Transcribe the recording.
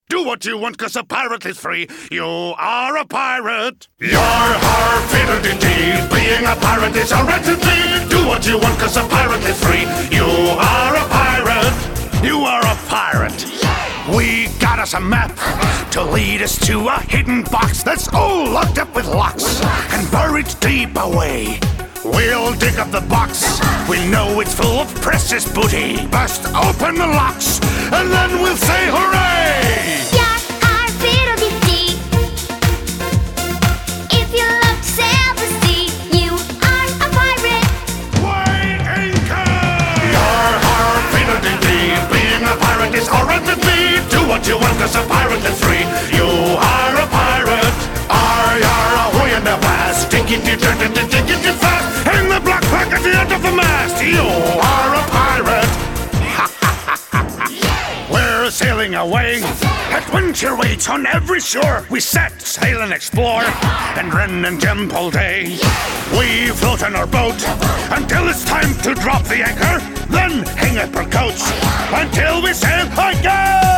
Do what you want, 'cause a pirate is free. You are a pirate. Yar-har, fiddle-dee-dee. Being a pirate is a wretched deed. Do what you want, 'cause a pirate is free. You are a pirate. You are a pirate. We got us a map to lead us to a hidden box that's all locked up with locks and buried deep away. We'll dig up the box. We know it's full of precious booty. Bust open the locks, and then we'll say hooray! Yar-har, fiddle-dee-dee. If you love to sail the sea, you are a pirate. Weigh anchor! Yar-har, fiddle-dee-dee. Being a pirate is horrendous deed. Do what you want, 'cause a pirate is free. You are a pirate. Ar-yar, ahoy in the blast. Tickety-tickety-tickety fast. In the black flag at the end of the mast. You are a pirate. We're sailing away. Adventure waits on every shore. We set sail and explore, and Ren and Jemp all day. We float on our boat until it's time to drop the anchor. Then hang up our coats until we sail again.